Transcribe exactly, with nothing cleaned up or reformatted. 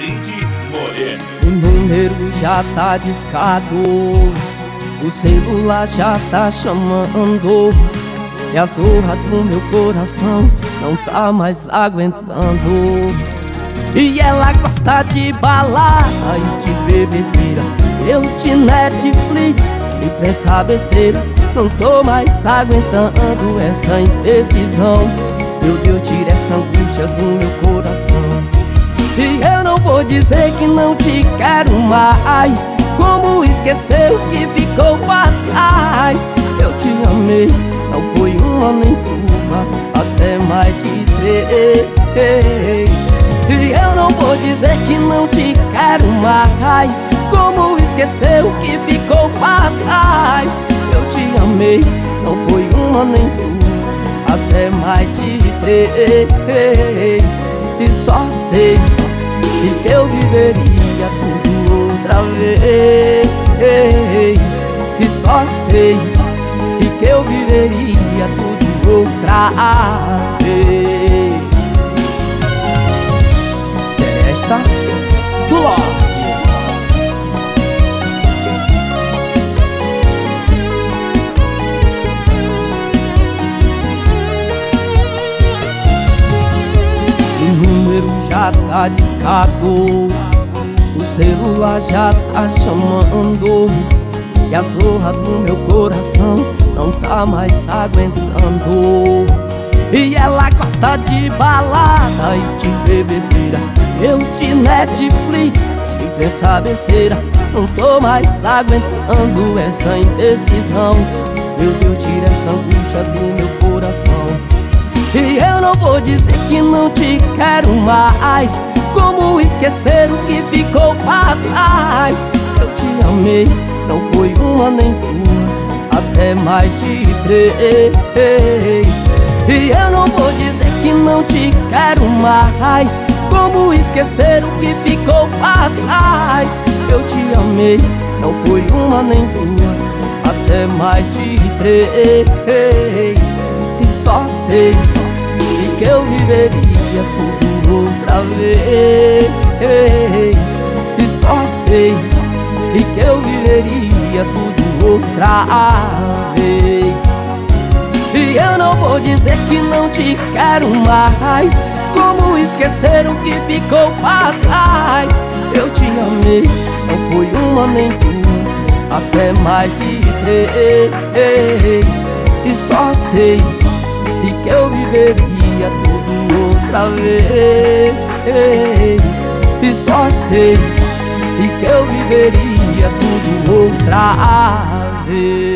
Cid Moreno. O número já tá discado, o celular já tá chamando, e a zorra do meu coração não tá mais aguentando. E ela gosta de balada e de bebedeira, eu de Netflix e pensar besteiras. Não tô mais aguentando essa indecisão. Meu Deus, tira essa angústia do meu coração. E eu não vou dizer que não te quero mais, como esquecer o que ficou pra trás. Eu te amei, não foi uma nem duas, até mais de três. E eu não vou dizer que não te quero mais, como esquecer o que ficou pra trás. Eu te amei, não foi uma nem duas, até mais de três. E só sei que eu viveria tudo outra vez. E só sei que eu viveria tudo outra vez. Seresta do Lorde. O número já tá discado, o celular já tá chamando, e a zorra do meu coração não tá mais aguentando. E ela gosta de balada e de bebedeira, eu de Netflix e pensar besteira. Não tô mais aguentando essa indecisão. Meu Deus, tira essa angústia do meu coração. E eu não vou dizer que não te quero mais, como esquecer o que ficou pra trás. Eu te amei, não foi uma nem duas, até mais de três. E eu não vou dizer que não te quero mais, como esquecer o que ficou pra trás. Eu te amei, não foi uma nem duas, até mais de três. E só sei que eu viveria tudo outra vez. E só sei que eu viveria tudo outra vez. E eu não vou dizer que não te quero mais, como esquecer o que ficou pra trás. Eu te amei, não foi uma nem duas, até mais de três. E só sei que eu viveria tudo outra vez. E só sei que eu viveria tudo outra vez.